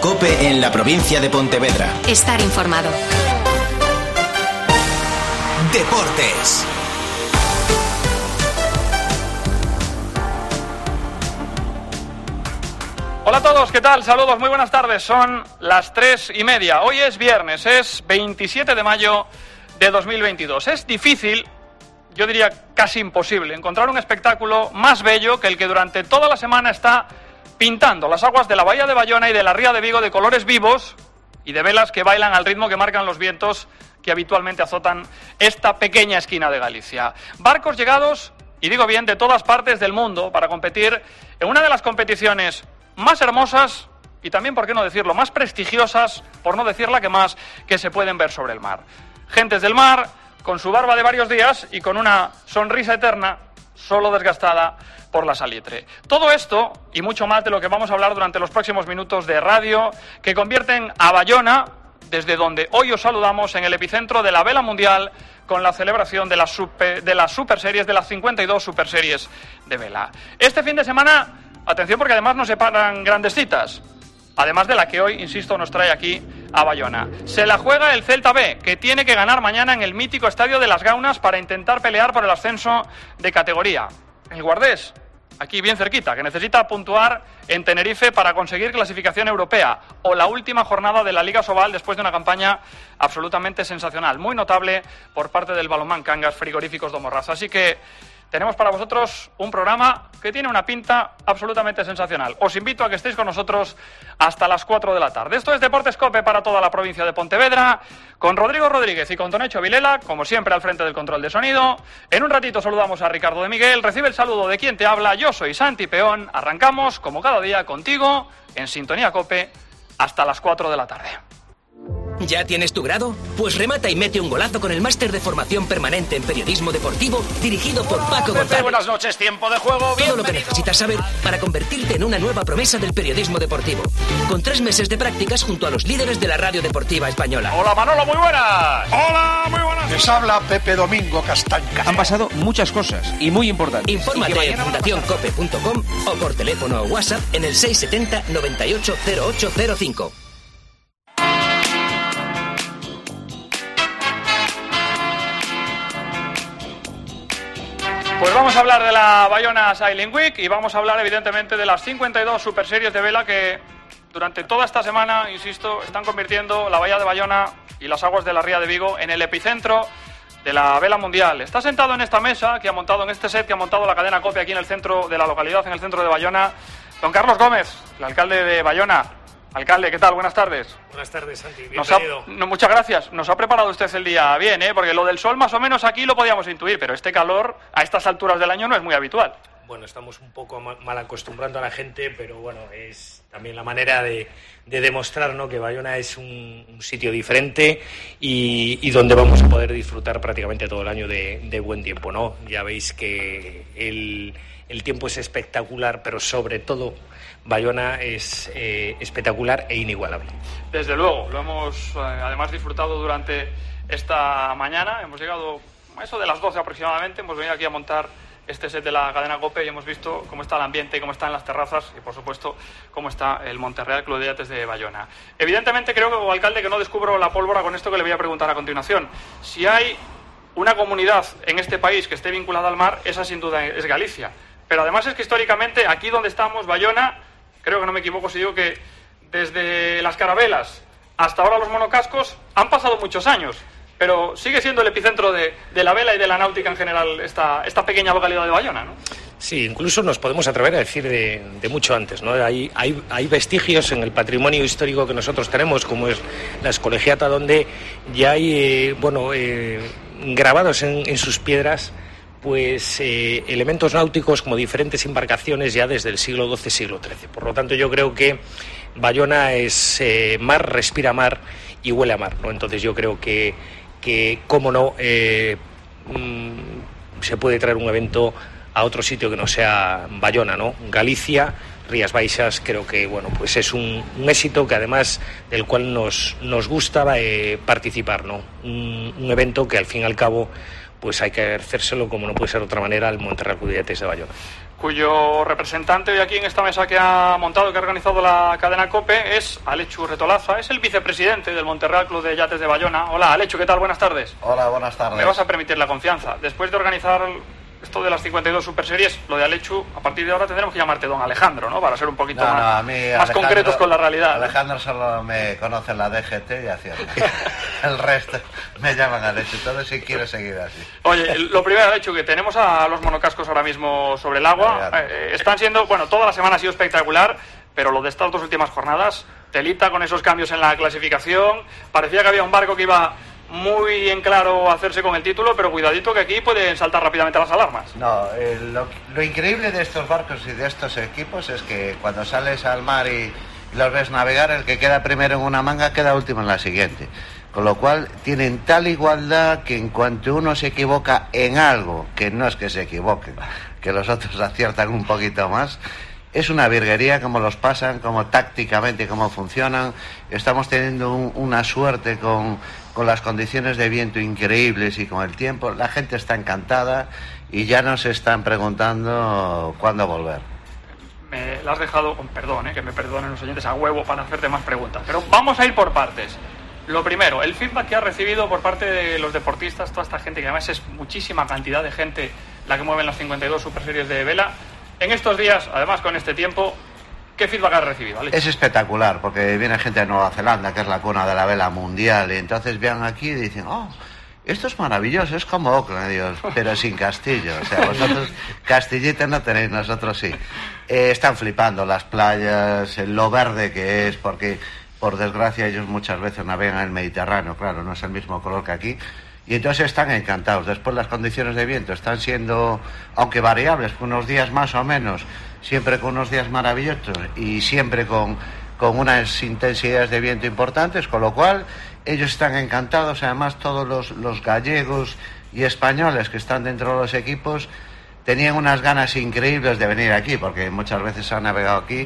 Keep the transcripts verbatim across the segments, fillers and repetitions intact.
COPE en la provincia de Pontevedra. Estar informado. Deportes. Hola a todos, ¿qué tal? Saludos, muy buenas tardes. Son las tres y media. Hoy es viernes, es veintisiete de mayo de dos mil veintidós. Es difícil, yo diría casi imposible, encontrar un espectáculo más bello que el que durante toda la semana está pintando las aguas de la bahía de Bayona y de la ría de Vigo de colores vivos y de velas que bailan al ritmo que marcan los vientos que habitualmente azotan esta pequeña esquina de Galicia. Barcos llegados, y digo bien, de todas partes del mundo para competir en una de las competiciones más hermosas y también, por qué no decirlo, más prestigiosas, por no decir la que más, que se pueden ver sobre el mar. Gentes del mar, con su barba de varios días y con una sonrisa eterna, solo desgastada por la salitre. Todo esto y mucho más de lo que vamos a hablar durante los próximos minutos de radio, que convierten a Bayona, desde donde hoy os saludamos, en el epicentro de la vela mundial, con la celebración de las, super, de las superseries, de las cincuenta y dos superseries de vela. Este fin de semana, atención porque además nos separan grandes citas, además de la que hoy, insisto, nos trae aquí a Bayona. Se la juega el Celta B, que tiene que ganar mañana en el mítico Estadio de las Gaunas para intentar pelear por el ascenso de categoría. El Guardés, aquí bien cerquita, que necesita puntuar en Tenerife para conseguir clasificación europea, o la última jornada de la Liga Sobal después de una campaña absolutamente sensacional, muy notable por parte del Balonmán Cangas Frigoríficos do Morrazo. Así que tenemos para vosotros un programa que tiene una pinta absolutamente sensacional. Os invito a que estéis con nosotros hasta las cuatro de la tarde. Esto es Deportes COPE para toda la provincia de Pontevedra, con Rodrigo Rodríguez y con Tonecho Vilela, como siempre al frente del control de sonido. En un ratito saludamos a Ricardo de Miguel, recibe el saludo de quien te habla, yo soy Santi Peón. Arrancamos, como cada día, contigo, en Sintonía COPE, hasta las cuatro de la tarde. ¿Ya tienes tu grado? Pues remata y mete un golazo con el máster de formación permanente en periodismo deportivo dirigido por Paco González. Buenas noches, tiempo de juego. Todo lo que necesitas saber para convertirte en una nueva promesa del periodismo deportivo. Con tres meses de prácticas junto a los líderes de la radio deportiva española. Hola Manolo, muy buenas. Hola, muy buenas. Les habla Pepe Domingo Castanca. Han pasado muchas cosas y muy importantes. Infórmate en fundación cope punto com o por teléfono o WhatsApp en el seis siete cero, noventa y ocho, cero ocho cero cinco. Pues vamos a hablar de la Bayona Sailing Week y vamos a hablar evidentemente de las cincuenta y dos superseries de vela que durante toda esta semana, insisto, están convirtiendo la bahía de Bayona y las aguas de la ría de Vigo en el epicentro de la vela mundial. Está sentado en esta mesa que ha montado, en este set que ha montado la cadena COPE aquí en el centro de la localidad, en el centro de Bayona, don Carlos Gómez, el alcalde de Bayona. Alcalde, ¿qué tal? Buenas tardes. Buenas tardes, Santi. Bienvenido. Ha, no, muchas gracias. Nos ha preparado usted el día bien, ¿eh? Porque lo del sol más o menos aquí lo podíamos intuir, pero este calor a estas alturas del año no es muy habitual. Bueno, estamos un poco mal acostumbrando a la gente, pero bueno, es también la manera de, de demostrar, ¿no?, que Bayona es un, un sitio diferente y, y donde vamos a poder disfrutar prácticamente todo el año de, de buen tiempo, ¿no? Ya veis que el, el tiempo es espectacular, pero sobre todo Bayona es eh, espectacular e inigualable. Desde luego, lo hemos eh, además disfrutado durante esta mañana. Hemos llegado a eso de las doce aproximadamente, hemos venido aquí a montar este set de la cadena COPE y hemos visto cómo está el ambiente, cómo están las terrazas y, por supuesto, cómo está el Monterreal Club de Yates de Bayona. Evidentemente, creo, como alcalde, que no descubro la pólvora con esto que le voy a preguntar a continuación. Si hay una comunidad en este país que esté vinculada al mar, esa sin duda es Galicia. Pero además es que históricamente, aquí donde estamos, Bayona, creo que no me equivoco si digo que desde las carabelas hasta ahora los monocascos han pasado muchos años, pero sigue siendo el epicentro de, de la vela y de la náutica en general esta, esta pequeña localidad de Bayona, ¿no? Sí, incluso nos podemos atrever a decir de, de mucho antes, ¿no? Hay, hay, hay vestigios en el patrimonio histórico que nosotros tenemos, como es la Escolegiata, donde ya hay, eh, bueno, eh, grabados en, en sus piedras pues eh, elementos náuticos como diferentes embarcaciones ya desde el siglo doce, siglo trece. Por lo tanto, yo creo que Bayona es eh, mar, respira mar y huele a mar, ¿no? Entonces yo creo que, que cómo no, eh, mmm, se puede traer un evento a otro sitio que no sea Bayona, ¿no? Galicia, Rías Baixas, creo que bueno, pues es un, un éxito que además del cual nos, nos gusta eh, participar, ¿no? Un, un evento que al fin y al cabo pues hay que hacérselo, como no puede ser de otra manera, al Monterreal Club de Yates de Bayona. cuyo representante hoy aquí en esta mesa que ha montado, que ha organizado la cadena COPE, es Alechu Retolaza, es el vicepresidente del Monterreal Club de Yates de Bayona. Hola, Alechu, ¿qué tal? Buenas tardes. Hola, buenas tardes. Me vas a permitir la confianza. Después de organizar esto de las cincuenta y dos Superseries, lo de Alechu, a partir de ahora tendremos que llamarte don Alejandro, ¿no? Para ser un poquito no, más, no, a mí, más concretos con la realidad. Alejandro solo me conoce en la D G T y Hacienda. El resto me llaman Alechu, todo si quiero seguir así. Oye, lo primero, Alechu, que tenemos a los monocascos ahora mismo sobre el agua. Eh, están siendo, bueno, toda la semana ha sido espectacular, pero lo de estas dos últimas jornadas, telita con esos cambios en la clasificación. Parecía que había un barco que iba muy en claro hacerse con el título, pero cuidadito que aquí pueden saltar rápidamente las alarmas. No, eh, lo, lo increíble de estos barcos y de estos equipos es que cuando sales al mar y los ves navegar, el que queda primero en una manga queda último en la siguiente. Con lo cual tienen tal igualdad que en cuanto uno se equivoca en algo, que no es que se equivoquen, que los otros aciertan un poquito más, es una virguería cómo los pasan, cómo tácticamente, cómo funcionan. Estamos teniendo un, una suerte con, con las condiciones de viento increíbles y con el tiempo. La gente está encantada y ya nos están preguntando cuándo volver. Me la has dejado, con perdón, eh, que me perdonen los oyentes, a huevo para hacerte más preguntas. Pero vamos a ir por partes. Lo primero, el feedback que has recibido por parte de los deportistas, toda esta gente, que además es muchísima cantidad de gente la que mueve en las cincuenta y dos Superseries de vela. En estos días, además con este tiempo, ¿qué feedback has recibido, Alex? Es espectacular, porque viene gente de Nueva Zelanda, que es la cuna de la vela mundial, y entonces vienen aquí y dicen, oh, esto es maravilloso, es como Auckland, Dios, pero sin castillo. O sea, vosotros castillito no tenéis, nosotros sí. Eh, están flipando las playas, lo verde que es, porque por desgracia ellos muchas veces navegan en el Mediterráneo, claro, no es el mismo color que aquí. Y entonces están encantados. Después las condiciones de viento están siendo, aunque variables, unos días más o menos, siempre con unos días maravillosos y siempre con, con unas intensidades de viento importantes, con lo cual ellos están encantados. Además todos los, los gallegos y españoles que están dentro de los equipos tenían unas ganas increíbles de venir aquí, porque muchas veces han navegado aquí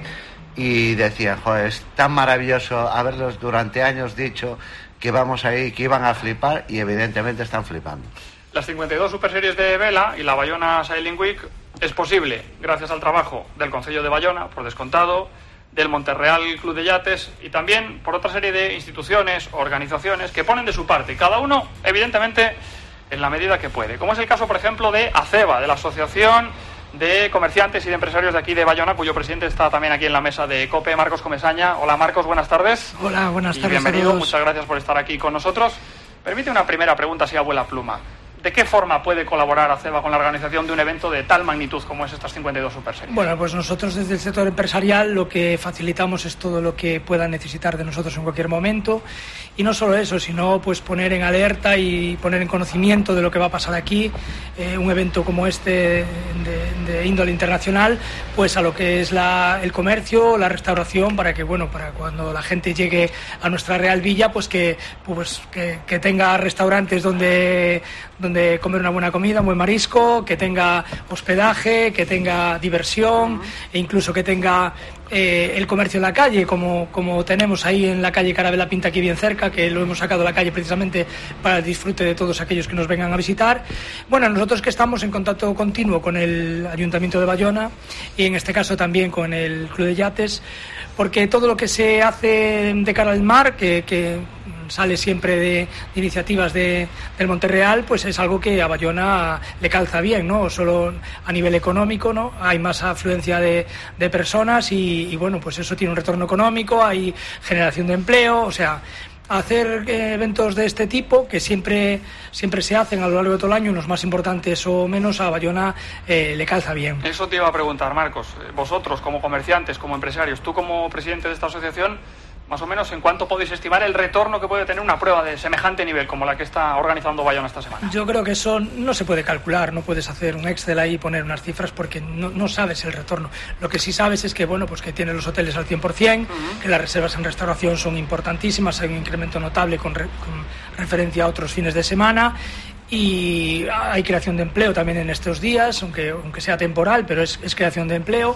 y decían, joder, es tan maravilloso haberlos durante años dicho que vamos ahí, que iban a flipar, y evidentemente están flipando. Las cincuenta y dos Superseries de vela y la Bayona Sailing Week es posible gracias al trabajo del Concello de Bayona, por descontado, del Monterreal Club de Yates y también por otra serie de instituciones, organizaciones que ponen de su parte, cada uno evidentemente en la medida que puede, como es el caso por ejemplo de ACEBA, de la Asociación de Comerciantes y de Empresarios de aquí de Bayona, cuyo presidente está también aquí en la mesa de COPE, Marcos Comesaña. Hola Marcos, buenas tardes. Hola, buenas tardes. Y bienvenido, muchas gracias por estar aquí con nosotros. Permite una primera pregunta, si abuela pluma. ¿De qué forma puede colaborar ACEBA con la organización de un evento de tal magnitud como es estas cincuenta y dos Superseries? Bueno, pues nosotros desde el sector empresarial lo que facilitamos es todo lo que puedan necesitar de nosotros en cualquier momento. Y no solo eso, sino pues poner en alerta y poner en conocimiento de lo que va a pasar aquí. Eh, un evento como este de, de índole internacional, pues a lo que es la, el comercio, la restauración, para que, bueno, para cuando la gente llegue a nuestra Real Villa, pues que, pues, que, que tenga restaurantes donde... donde comer una buena comida, un buen marisco, que tenga hospedaje, que tenga diversión, uh-huh. e incluso que tenga eh, el comercio en la calle, como, como tenemos ahí en la calle Carabela Pinta, aquí bien cerca, que lo hemos sacado a la calle precisamente para el disfrute de todos aquellos que nos vengan a visitar. Bueno, nosotros que estamos en contacto continuo con el Ayuntamiento de Bayona y en este caso también con el Club de Yates, porque todo lo que se hace de cara al mar, que, que sale siempre de, de iniciativas de, del Monterreal, pues es algo que a Bayona le calza bien, ¿no? Solo a nivel económico, ¿no? Hay más afluencia de, de personas y, y bueno, pues eso tiene un retorno económico, hay generación de empleo, o sea, hacer eh, eventos de este tipo que siempre siempre se hacen a lo largo de todo el año, unos más importantes o menos, a Bayona eh, le calza bien. Eso te iba a preguntar, Marcos. Vosotros como comerciantes, como empresarios, tú como presidente de esta asociación, más o menos, ¿en cuánto podéis estimar el retorno que puede tener una prueba de semejante nivel como la que está organizando Bayona esta semana? Yo creo que eso no se puede calcular, no puedes hacer un Excel ahí y poner unas cifras porque no, no sabes el retorno. Lo que sí sabes es que, bueno, pues que tiene los hoteles al cien por ciento, uh-huh. que las reservas en restauración son importantísimas, hay un incremento notable con, re, con referencia a otros fines de semana. Y hay creación de empleo también en estos días, aunque, aunque sea temporal, pero es, es creación de empleo.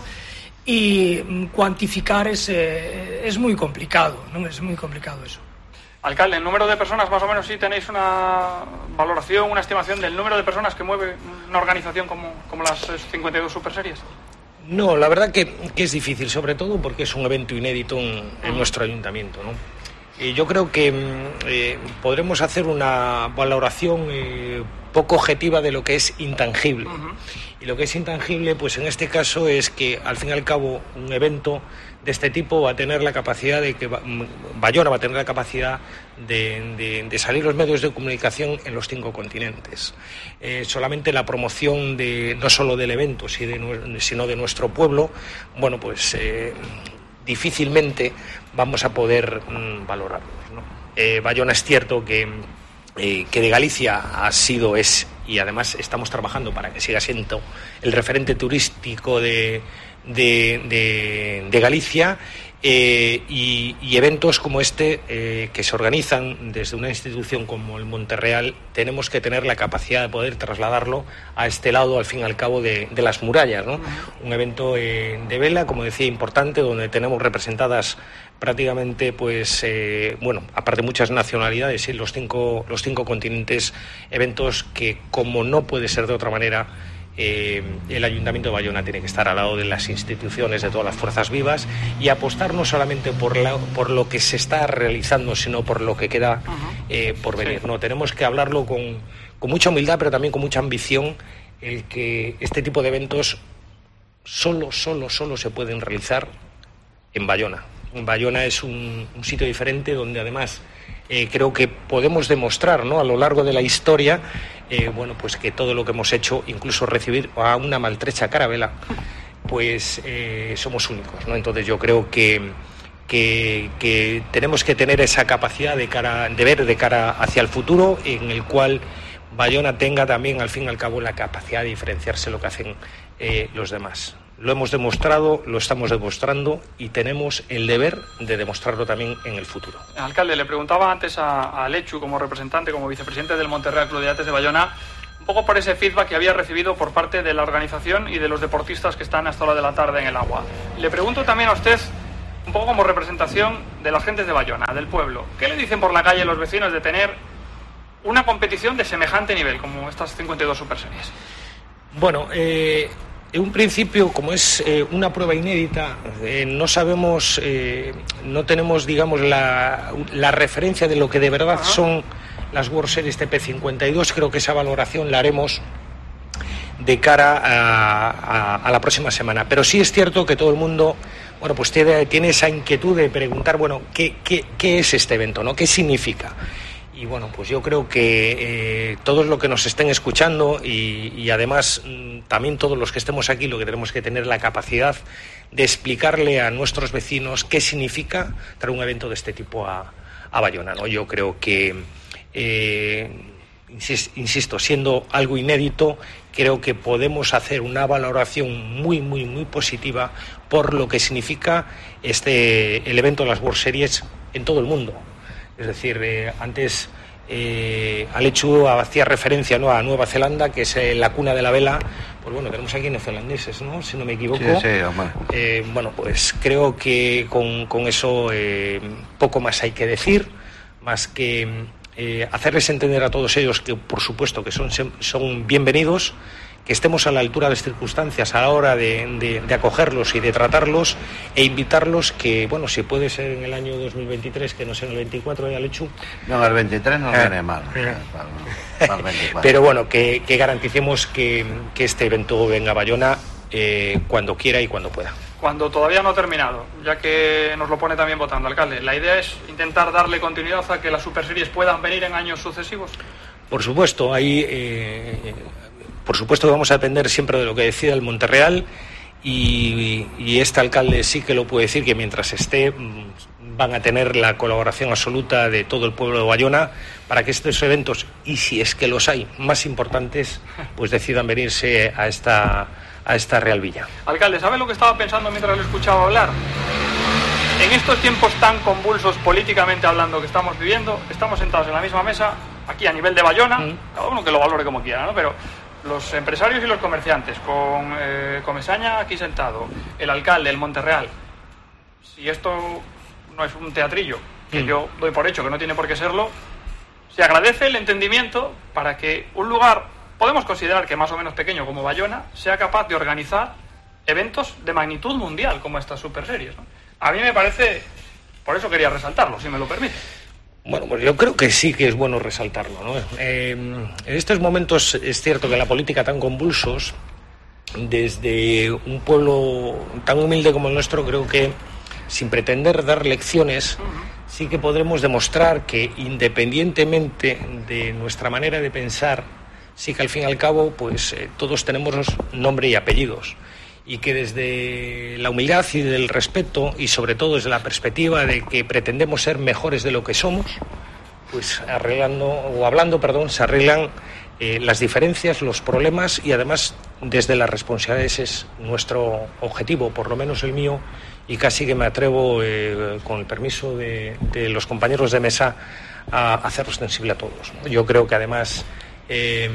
Y cuantificar es, eh, es muy complicado, ¿no? Es muy complicado eso. Alcalde, ¿el número de personas, más o menos, sí tenéis una valoración, una estimación del número de personas que mueve una organización como, como las cincuenta y dos Superseries? No, la verdad que, que es difícil, sobre todo porque es un evento inédito en, en nuestro ayuntamiento, ¿no? Y yo creo que eh, podremos hacer una valoración eh, poco objetiva de lo que es intangible. Uh-huh. Y lo que es intangible, pues en este caso es que, al fin y al cabo, un evento de este tipo va a tener la capacidad de que Bayona va a tener la capacidad de, de, de salir los medios de comunicación en los cinco continentes. Eh, solamente la promoción de no solo del evento, sino de nuestro pueblo, bueno, pues eh, difícilmente vamos a poder mmm, valorarlo, ¿no? Eh, Bayona es cierto que, eh, que de Galicia ha sido, es, y además estamos trabajando para que siga siendo el referente turístico de De, de, de Galicia, eh, y, y eventos como este eh, que se organizan desde una institución como el Monterreal, tenemos que tener la capacidad de poder trasladarlo a este lado, al fin y al cabo, de, de las murallas, ¿no? Un evento eh, de vela, como decía, importante, donde tenemos representadas prácticamente, pues, eh, bueno, aparte de muchas nacionalidades, ¿sí? los cinco, los cinco continentes, eventos que, como no puede ser de otra manera, Eh, el Ayuntamiento de Bayona tiene que estar al lado de las instituciones, de todas las fuerzas vivas, y apostar no solamente por, la, por lo que se está realizando, sino por lo que queda eh, por venir, sí. ¿no? Tenemos que hablarlo con, con mucha humildad, pero también con mucha ambición, el que este tipo de eventos solo, solo, solo se pueden realizar en Bayona. Bayona es un, un sitio diferente donde además eh, creo que podemos demostrar, ¿no?, a lo largo de la historia, eh, bueno, pues que todo lo que hemos hecho, incluso recibir a una maltrecha carabela, pues eh, somos únicos, ¿no? Entonces yo creo que, que, que tenemos que tener esa capacidad de, cara, de ver de cara hacia el futuro, en el cual Bayona tenga también, al fin y al cabo, la capacidad de diferenciarse de lo que hacen eh, los demás. Lo hemos demostrado, lo estamos demostrando y tenemos el deber de demostrarlo también en el futuro. Alcalde, le preguntaba antes a, a Lechu, como representante, como vicepresidente del Monterreal Club de Yates de Bayona, un poco por ese feedback que había recibido por parte de la organización y de los deportistas que están hasta la hora de la tarde en el agua. Le pregunto también a usted, un poco como representación de las gentes de Bayona, del pueblo, ¿qué le dicen por la calle los vecinos de tener una competición de semejante nivel como estas cincuenta y dos Superseries? Bueno, eh... en un principio, como es eh, una prueba inédita, eh, no sabemos, eh, no tenemos, digamos, la, la referencia de lo que de verdad son las World Series T P cincuenta y dos. Creo que esa valoración la haremos de cara a, a, a la próxima semana. Pero sí es cierto que todo el mundo, bueno, pues tiene, tiene esa inquietud de preguntar, bueno, ¿qué, qué, qué es este evento, ¿no? ¿Qué significa? Y bueno, pues yo creo que eh, todos los que nos estén escuchando y, y además mmm, también todos los que estemos aquí, lo que tenemos que tener la capacidad de explicarle a nuestros vecinos qué significa traer un evento de este tipo a, a Bayona, ¿no? Yo creo que, eh, insisto, siendo algo inédito, creo que podemos hacer una valoración muy, muy, muy positiva por lo que significa este el evento de las World Series en todo el mundo. Es decir, eh, antes eh, Alechu hacía referencia, ¿no?, a Nueva Zelanda, que es eh, la cuna de la vela. Pues bueno, tenemos aquí neozelandeses, ¿no?, si no me equivoco. Sí, sí, hombre. Eh, bueno, pues creo que con, con eso eh, poco más hay que decir, más que eh, hacerles entender a todos ellos que, por supuesto, que son, son bienvenidos, que estemos a la altura de las circunstancias a la hora de, de, de acogerlos y de tratarlos, e invitarlos que, bueno, si puede ser en el año dos mil veintitrés, que no sea en el veinticuatro, ya Lechu. No, el veintitrés no viene eh, mal. Eh. Para, para el veinticuatro. Pero bueno, que, que garanticemos que, que este evento venga a Bayona eh, cuando quiera y cuando pueda. Cuando todavía no ha terminado, ya que nos lo pone también votando, alcalde, ¿la idea es intentar darle continuidad a que las Superseries puedan venir en años sucesivos? Por supuesto, ahí... Eh, Por supuesto que vamos a depender siempre de lo que decida el Monterreal, y, y este alcalde sí que lo puede decir, que mientras esté van a tener la colaboración absoluta de todo el pueblo de Bayona para que estos eventos, y si es que los hay, más importantes, pues decidan venirse a esta, a esta Real Villa. Alcalde, ¿sabe lo que estaba pensando mientras lo escuchaba hablar? En estos tiempos tan convulsos políticamente hablando que estamos viviendo, estamos sentados en la misma mesa, aquí a nivel de Bayona, mm. cada uno que lo valore como quiera, ¿no? Pero los empresarios y los comerciantes, con eh, Comesaña aquí sentado, el alcalde, el Monterreal. Si esto no es un teatrillo, que mm. yo doy por hecho que no tiene por qué serlo, se agradece el entendimiento para que un lugar, podemos considerar que más o menos pequeño como Bayona, sea capaz de organizar eventos de magnitud mundial como estas Super Series, ¿no? A mí me parece, por eso quería resaltarlo, si me lo permite. Bueno, pues yo creo que sí que es bueno resaltarlo, ¿no? Eh, en estos momentos es cierto que en la política tan convulsos, desde un pueblo tan humilde como el nuestro, creo que sin pretender dar lecciones, sí que podremos demostrar que independientemente de nuestra manera de pensar, sí que al fin y al cabo, pues eh, todos tenemos nombre y apellidos. Y que desde la humildad y del respeto, y sobre todo desde la perspectiva de que pretendemos ser mejores de lo que somos, pues arreglando, o hablando, perdón, se arreglan eh, las diferencias, los problemas, y además desde las responsabilidades es nuestro objetivo, por lo menos el mío, y casi que me atrevo, eh, con el permiso de, de los compañeros de mesa, a hacerlo extensible a todos, ¿no? Yo creo que además eh,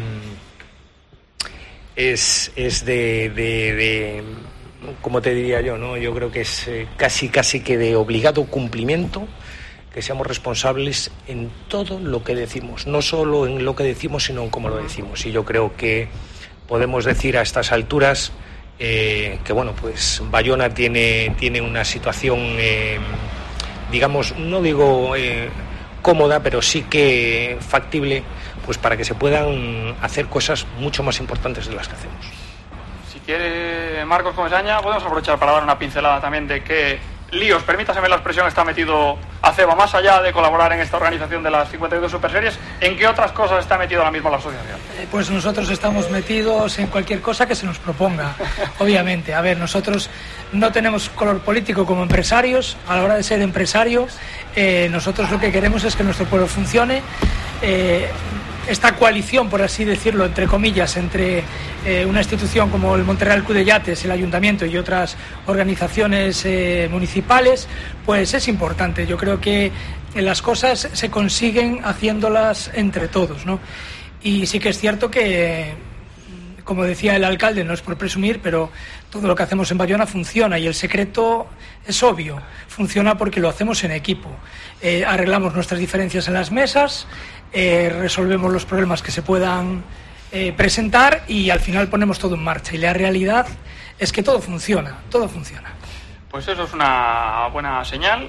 es, es de, de, de, ¿cómo te diría yo, no? Yo creo que es eh, casi, casi que de obligado cumplimiento que seamos responsables en todo lo que decimos, no solo en lo que decimos, sino en cómo lo decimos. Y yo creo que podemos decir a estas alturas eh, que, bueno, pues Bayona tiene, tiene una situación, eh, digamos, no digo eh, cómoda, pero sí que factible, pues para que se puedan hacer cosas mucho más importantes de las que hacemos. Si quiere Marcos Comesaña, podemos aprovechar para dar una pincelada también de qué líos, permítaseme la expresión, está metido Aceba, más allá de colaborar en esta organización de las cincuenta y dos Super Series. ¿En qué otras cosas está metido ahora mismo la asociación? Eh, pues nosotros estamos metidos en cualquier cosa que se nos proponga, obviamente. A ver, nosotros no tenemos color político como empresarios. A la hora de ser empresario, eh, nosotros lo que queremos es que nuestro pueblo funcione. Eh, esta coalición, por así decirlo, entre comillas, entre eh, una institución como el Monterreal Club de Yates, el Ayuntamiento y otras organizaciones eh, municipales, pues es importante. Yo creo que las cosas se consiguen haciéndolas entre todos, ¿no? Y sí que es cierto que, como decía el alcalde, no es por presumir, pero todo lo que hacemos en Bayona funciona, y el secreto es obvio, funciona porque lo hacemos en equipo. Eh, arreglamos nuestras diferencias en las mesas, eh, resolvemos los problemas que se puedan eh, presentar, y al final ponemos todo en marcha. Y la realidad es que todo funciona, todo funciona. Pues eso es una buena señal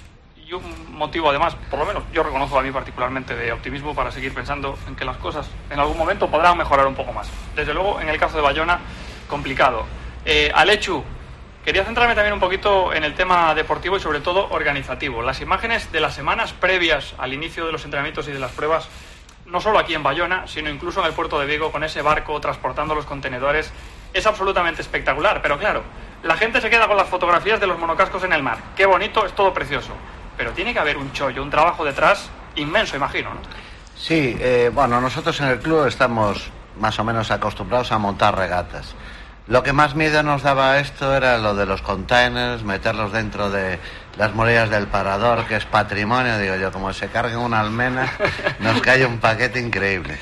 y un motivo, además, por lo menos yo reconozco a mí particularmente, de optimismo para seguir pensando en que las cosas en algún momento podrán mejorar un poco más. Desde luego, en el caso de Bayona, complicado. Eh, Alechu, quería centrarme también un poquito en el tema deportivo y sobre todo organizativo. Las imágenes de las semanas previas al inicio de los entrenamientos y de las pruebas, no solo aquí en Bayona, sino incluso en el puerto de Vigo, con ese barco transportando los contenedores, es absolutamente espectacular. Pero claro, la gente se queda con las fotografías de los monocascos en el mar. Qué bonito, es todo precioso. Pero tiene que haber un chollo, un trabajo detrás inmenso, imagino, ¿no? Sí, eh, bueno, nosotros en el club estamos más o menos acostumbrados a montar regatas. Lo que más miedo nos daba esto era lo de los containers, meterlos dentro de las murallas del parador, que es patrimonio, digo yo, como se carguen una almena, nos cae un paquete increíble.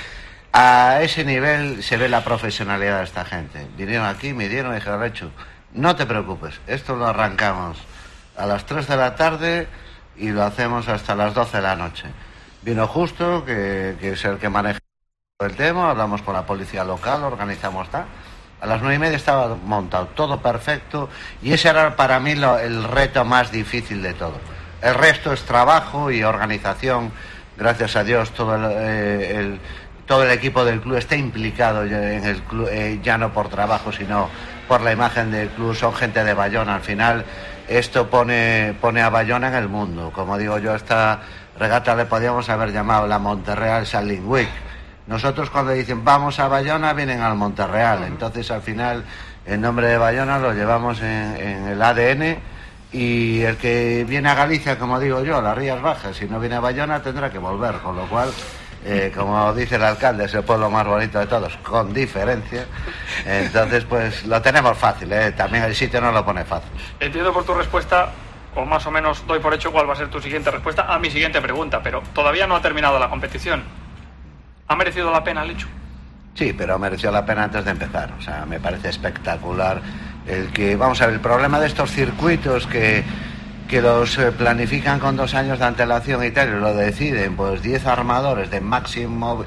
A ese nivel se ve la profesionalidad de esta gente. Vinieron aquí, midieron y dijeron, Lechu, no te preocupes, esto lo arrancamos a las tres de la tarde y lo hacemos hasta las doce de la noche. Vino Justo, que, que es el que maneja el tema, hablamos con la policía local, organizamos tal. A las nueve y media estaba montado, todo perfecto, y ese era para mí lo, el reto más difícil de todo. El resto es trabajo y organización. Gracias a Dios todo el, eh, el, todo el equipo del club está implicado en el club, eh, ya no por trabajo, sino por la imagen del club. Son gente de Bayona. Al final esto pone, pone a Bayona en el mundo. Como digo yo, esta regata le podíamos haber llamado la Monterreal Sailing Week. Nosotros cuando dicen vamos a Bayona vienen al Monterreal, entonces al final el nombre de Bayona lo llevamos en, en el A D N, y el que viene a Galicia, como digo yo, a las Rías Bajas, si no viene a Bayona tendrá que volver, con lo cual, eh, como dice el alcalde, es el pueblo más bonito de todos, con diferencia. Entonces pues lo tenemos fácil, ¿eh? También el sitio no lo pone fácil. Entiendo por tu respuesta, o más o menos doy por hecho cuál va a ser tu siguiente respuesta a mi siguiente pregunta, pero todavía no ha terminado la competición. ¿Ha merecido la pena el hecho? Sí, pero mereció la pena antes de empezar. O sea, me parece espectacular el que, vamos a ver, el problema de estos circuitos que, que los planifican con dos años de antelación y tal, y lo deciden, pues diez armadores de máximo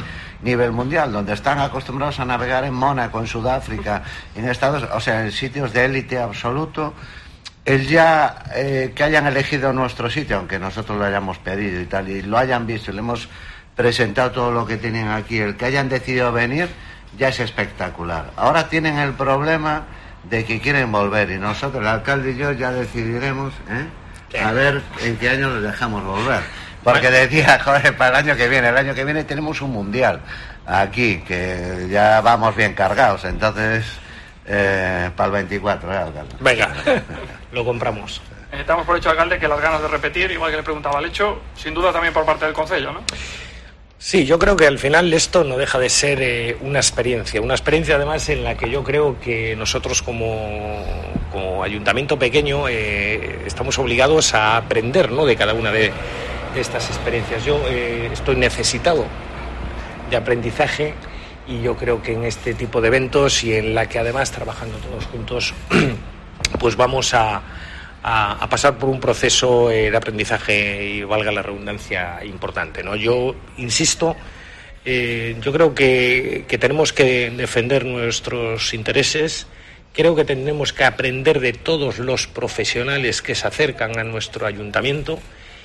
nivel mundial, donde están acostumbrados a navegar en Mónaco, en Sudáfrica, en Estados, o sea, en sitios de élite absoluto. El ya eh, que hayan elegido nuestro sitio, aunque nosotros lo hayamos pedido y tal, y lo hayan visto, y le hemos presentado todo lo que tienen aquí, el que hayan decidido venir, ya es espectacular. Ahora tienen el problema de que quieren volver, y nosotros, el alcalde y yo, ya decidiremos, ¿eh? a ver en qué año los dejamos volver. Porque decía, joder, para el año que viene, el año que viene tenemos un mundial aquí, que ya vamos bien cargados, entonces... Eh, para el veinticuatro, ¿eh, alcalde? Venga, lo compramos. Eh, damos por hecho, alcalde, que las ganas de repetir, igual que le preguntaba al hecho, sin duda también por parte del concello, ¿no? Sí, yo creo que al final esto no deja de ser eh, una experiencia, una experiencia además en la que yo creo que nosotros como, como ayuntamiento pequeño eh, estamos obligados a aprender, ¿no?, de cada una de, de estas experiencias. Yo eh, estoy necesitado de aprendizaje. Y yo creo que en este tipo de eventos y en la que además trabajando todos juntos, pues vamos a, a, a pasar por un proceso eh, de aprendizaje, y valga la redundancia, importante, ¿no? Yo insisto, eh, yo creo que, que tenemos que defender nuestros intereses, creo que tenemos que aprender de todos los profesionales que se acercan a nuestro ayuntamiento.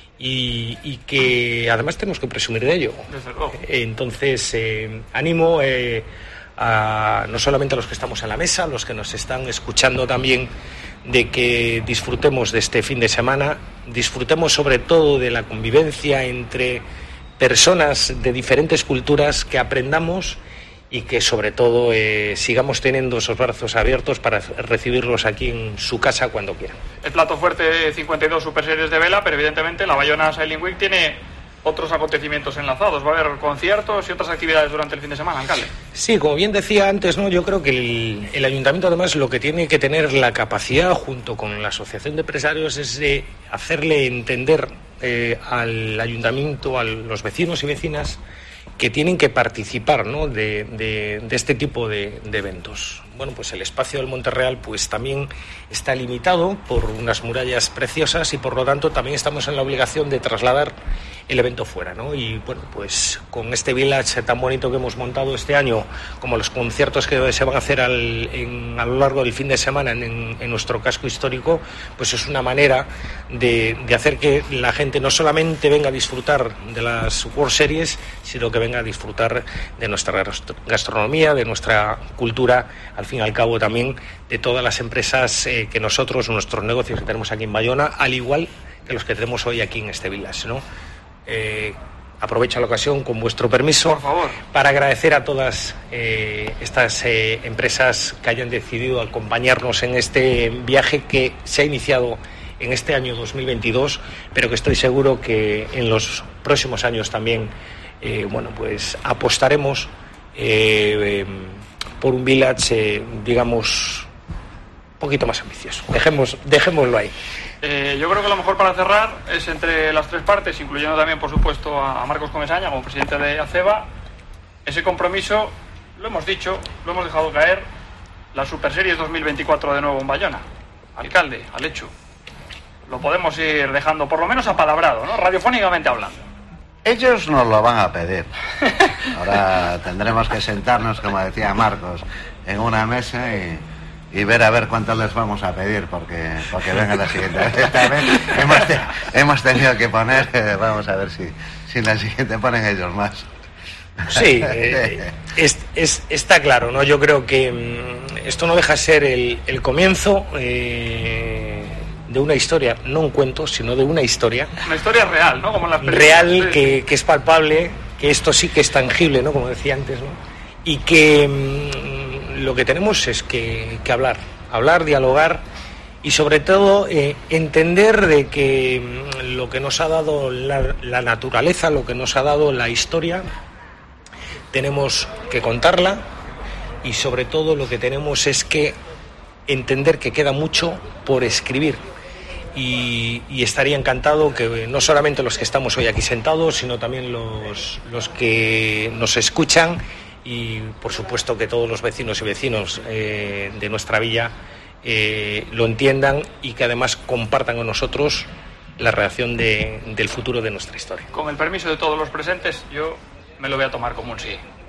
Y, y que además tenemos que presumir de ello. Entonces, eh, animo eh, a, no solamente a los que estamos en la mesa, a los que nos están escuchando también, de que disfrutemos de este fin de semana, disfrutemos sobre todo de la convivencia entre personas de diferentes culturas, que aprendamos y que sobre todo eh, sigamos teniendo esos brazos abiertos para recibirlos aquí en su casa cuando quieran. El plato fuerte, cincuenta y dos Super Series de vela, pero evidentemente la Bayona Sailing Week tiene otros acontecimientos enlazados. Va a haber conciertos y otras actividades durante el fin de semana, alcalde. Sí, como bien decía antes, ¿no? Yo creo que el, el ayuntamiento además lo que tiene que tener la capacidad, junto con la asociación de empresarios, es de hacerle entender eh, al ayuntamiento, a los vecinos y vecinas, que tienen que participar, ¿no?, de, de, de este tipo de, de eventos. Bueno, pues el espacio del Monterreal pues también está limitado por unas murallas preciosas, y por lo tanto también estamos en la obligación de trasladar el evento fuera, ¿no? Y bueno, pues con este village tan bonito que hemos montado este año, como los conciertos que se van a hacer al, en, a lo largo del fin de semana en, en, en nuestro casco histórico, pues es una manera de, de hacer que la gente no solamente venga a disfrutar de las World Series, sino que venga a disfrutar de nuestra gastronomía, de nuestra cultura, al fin y al cabo también de todas las empresas eh, que nosotros, nuestros negocios que tenemos aquí en Bayona, al igual que los que tenemos hoy aquí en este village, ¿no? Eh, aprovecho la ocasión, con vuestro permiso, por favor, para agradecer a todas eh, estas eh, empresas que hayan decidido acompañarnos en este viaje que se ha iniciado en este año dos mil veintidós, pero que estoy seguro que en los próximos años también eh, bueno, pues apostaremos eh, eh, por un village, eh, digamos, un poquito más ambicioso. Dejemos, dejémoslo ahí. Eh, yo creo que lo mejor para cerrar es entre las tres partes, incluyendo también, por supuesto, a Marcos Comesaña como presidente de ACEBA, ese compromiso, lo hemos dicho, lo hemos dejado caer, la Super Series dos mil veinticuatro de nuevo en Bayona. Alcalde, al hecho, lo podemos ir dejando, por lo menos apalabrado, ¿no?, radiofónicamente hablando. Ellos nos lo van a pedir. Ahora tendremos que sentarnos, como decía Marcos, en una mesa y... y ver a ver cuánto les vamos a pedir, porque porque venga la siguiente vez. Esta vez hemos, te, hemos tenido que poner, eh, vamos a ver si, si la siguiente ponen ellos más. Sí, eh, es, es, está claro, ¿no? Yo creo que mmm, esto no deja de ser el, el comienzo eh, de una historia, no un cuento, sino de una historia. Una historia real, ¿no? Como en las películas. Real, que, que es palpable, que esto sí que es tangible, ¿no? Como decía antes, ¿no? Y que... Mmm, lo que tenemos es que, que hablar, hablar, dialogar y sobre todo eh, entender de que lo que nos ha dado la, la naturaleza, lo que nos ha dado la historia, tenemos que contarla, y sobre todo lo que tenemos es que entender que queda mucho por escribir. Y, y estaría encantado que no solamente los que estamos hoy aquí sentados, sino también los, los que nos escuchan, y por supuesto que todos los vecinos y vecinos eh, de nuestra villa eh, lo entiendan, y que además compartan con nosotros la reacción de, del futuro de nuestra historia. Con el permiso de todos los presentes, yo me lo voy a tomar como un sí.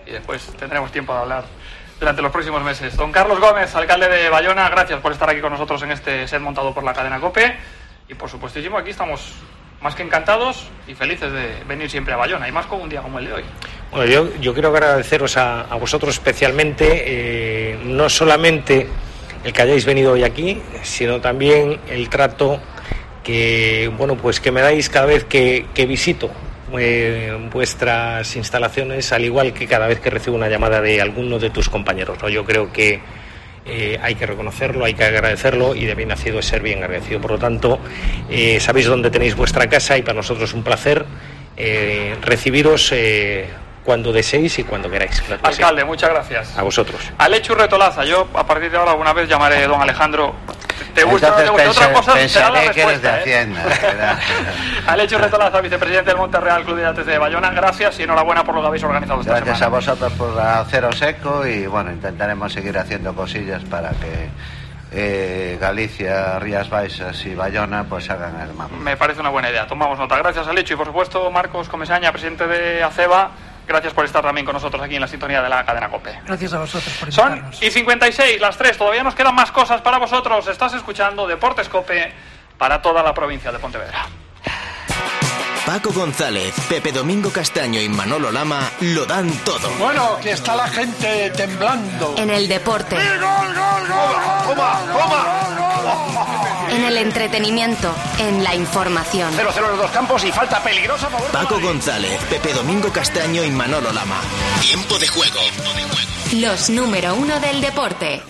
y después tendremos tiempo de hablar durante los próximos meses. Don Carlos Gómez, alcalde de Bayona, gracias por estar aquí con nosotros en este set montado por la cadena COPE. Y por supuestísimo, aquí estamos más que encantados y felices de venir siempre a Bayona, y más con un día como el de hoy. Bueno, yo, yo quiero agradeceros a, a vosotros especialmente, eh, no solamente el que hayáis venido hoy aquí, sino también el trato que, bueno, pues que me dais cada vez que, que visito eh, vuestras instalaciones, al igual que cada vez que recibo una llamada de alguno de tus compañeros, ¿no? Yo creo que eh, hay que reconocerlo, hay que agradecerlo, y de bien nacido es ser bien agradecido. Por lo tanto, eh, sabéis dónde tenéis vuestra casa, y para nosotros es un placer eh, recibiros eh, cuando deseéis y cuando queráis. Claro, alcalde, sí. Muchas gracias. A vosotros. Alechu Retolaza, yo a partir de ahora alguna vez llamaré don Alejandro. ¿Te gusta Entonces, o no te gusta otra cosa? Será la pensaré que eres de respuesta, Hacienda. ¿eh? Alechu Retolaza, vicepresidente del Monterreal Club de Yates de Bayona, gracias y enhorabuena por lo que habéis organizado esta Gracias semana. a vosotros por haceros eco, y bueno, intentaremos seguir haciendo cosillas para que eh, Galicia, Rías Baixas y Bayona pues hagan el mapa. Me parece una buena idea, tomamos nota. Gracias, Alechu, y por supuesto Marcos Comesaña, presidente de ACEBA. Gracias por estar también con nosotros aquí en la sintonía de la cadena COPE. Gracias a vosotros por Son invitarnos. y cincuenta y seis, las tres. Todavía nos quedan más cosas para vosotros. Estás escuchando Deportes COPE para toda la provincia de Pontevedra. Paco González, Pepe Domingo Castaño y Manolo Lama lo dan todo. Bueno, que está la gente temblando. En el deporte. ¡Sí, gol, gol, gol! ¡Toma, toma! En el entretenimiento. En la información. cero cero en los dos campos y falta peligrosa. Por Paco González, Pepe Domingo Castaño y Manolo Lama. Tiempo de juego. Los número uno del deporte.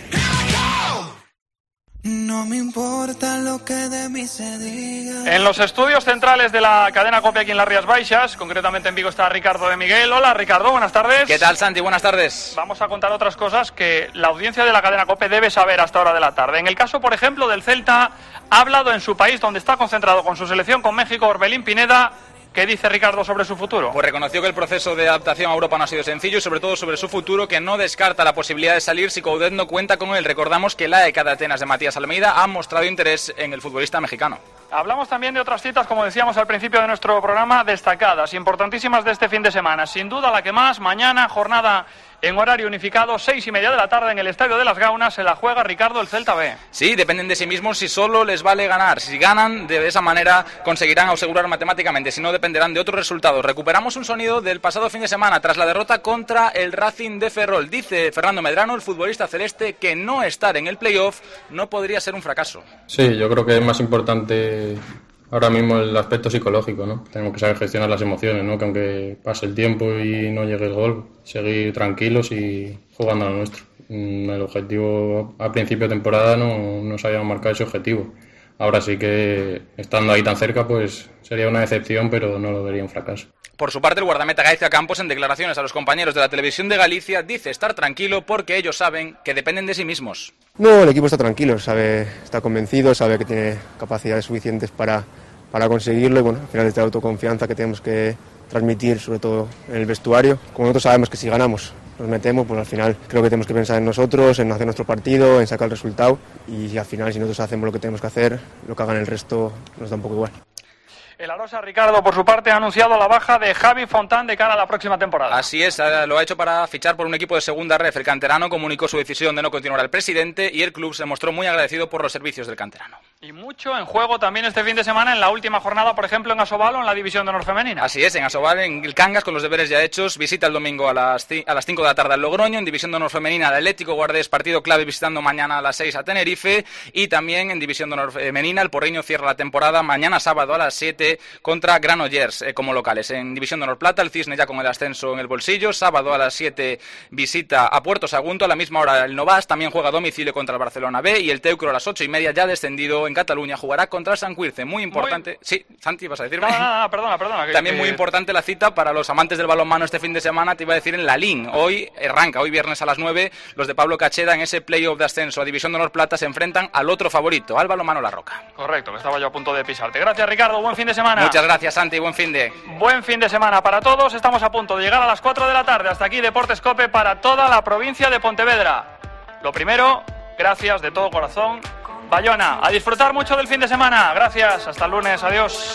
No me importa lo que de mí se diga. En los estudios centrales de la cadena COPE aquí en las Rías Baixas, concretamente en Vigo, está Ricardo de Miguel. Hola, Ricardo, buenas tardes. ¿Qué tal, Santi? Buenas tardes. Vamos a contar otras cosas que la audiencia de la cadena COPE debe saber hasta hora de la tarde. En el caso, por ejemplo, del Celta, ha hablado en su país, donde está concentrado con su selección, con México, Orbelín Pineda. ¿Qué dice Ricardo sobre su futuro? Pues reconoció que el proceso de adaptación a Europa no ha sido sencillo, y sobre todo sobre su futuro, que no descarta la posibilidad de salir si Coudet no cuenta con él. Recordamos que la E C A de Atenas de Matías Almeida ha mostrado interés en el futbolista mexicano. Hablamos también de otras citas, como decíamos al principio de nuestro programa, destacadas, importantísimas de este fin de semana. Sin duda la que más, mañana, jornada en horario unificado, seis y media de la tarde en el Estadio de las Gaunas, se la juega Ricardo el Celta B. Sí, dependen de sí mismos si solo les vale ganar. Si ganan, de esa manera conseguirán asegurar matemáticamente, si no dependerán de otros resultados. Recuperamos un sonido del pasado fin de semana tras la derrota contra el Racing de Ferrol. Dice Fernando Medrano, el futbolista celeste, que no estar en el playoff no podría ser un fracaso. Sí, yo creo que es más importante ahora mismo el aspecto psicológico, ¿no? Tenemos que saber gestionar las emociones, ¿no? Que aunque pase el tiempo y no llegue el gol, seguir tranquilos y jugando a lo nuestro. El objetivo a principio de temporada no, no se había marcado ese objetivo. Ahora sí que estando ahí tan cerca, pues sería una decepción, pero no lo vería un fracaso. Por su parte, el guardameta Gaizka Campos, en declaraciones a los compañeros de la televisión de Galicia, dice estar tranquilo porque ellos saben que dependen de sí mismos. No, el equipo está tranquilo, sabe, está convencido, sabe que tiene capacidades suficientes para, para conseguirlo, y bueno, al final es la autoconfianza que tenemos que transmitir, sobre todo en el vestuario. Como nosotros sabemos que si ganamos nos metemos, pues al final creo que tenemos que pensar en nosotros, en hacer nuestro partido, en sacar el resultado, y al final si nosotros hacemos lo que tenemos que hacer, lo que hagan el resto nos da un poco igual. El Arosa, Ricardo, por su parte, ha anunciado la baja de Javi Fontán de cara a la próxima temporada. Así es, lo ha hecho para fichar por un equipo de segunda ref. El canterano comunicó su decisión de no continuar al presidente, y el club se mostró muy agradecido por los servicios del canterano. Y mucho en juego también este fin de semana en la última jornada, por ejemplo, en Asobal o en la División de Honor Femenina. Así es, en Asobal, en el Cangas, con los deberes ya hechos, visita el domingo a las, a las cinco de la tarde al Logroño. En División de Honor Femenina, el Atlético Guardés, partido clave, visitando mañana a las seis a Tenerife. Y también en División de Honor Femenina, el Porriño cierra la temporada mañana sábado a las siete contra Granollers eh, como locales. En División de Honor Plata, el Cisne ya con el ascenso en el bolsillo. Sábado a las siete visita a Puerto Sagunto. A la misma hora el Novas también juega a domicilio contra el Barcelona B. Y el Teucro a las ocho y media, ya descendido en Cataluña, jugará contra el Sancuirce. Muy importante. Muy... Sí, Santi, ¿vas a decirme? No, no, no, perdona, perdona. Que, también que... muy importante la cita para los amantes del balonmano este fin de semana, te iba a decir en la L I N. Hoy arranca, hoy viernes a las nueve, los de Pablo Cacheda en ese playoff de ascenso a División de Honor Plata se enfrentan al otro favorito, al balonmano La Roca. Correcto, que estaba yo a punto de pisarte. Gracias, Ricardo. Buen fin de semana. Muchas gracias, Santi. Buen fin de... Buen fin de semana para todos. Estamos a punto de llegar a las cuatro de la tarde. Hasta aquí Deportes COPE para toda la provincia de Pontevedra. Lo primero, gracias de todo corazón. Bayona, a disfrutar mucho del fin de semana. Gracias, hasta el lunes, adiós.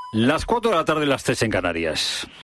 Las cuatro de la tarde, las tres en Canarias.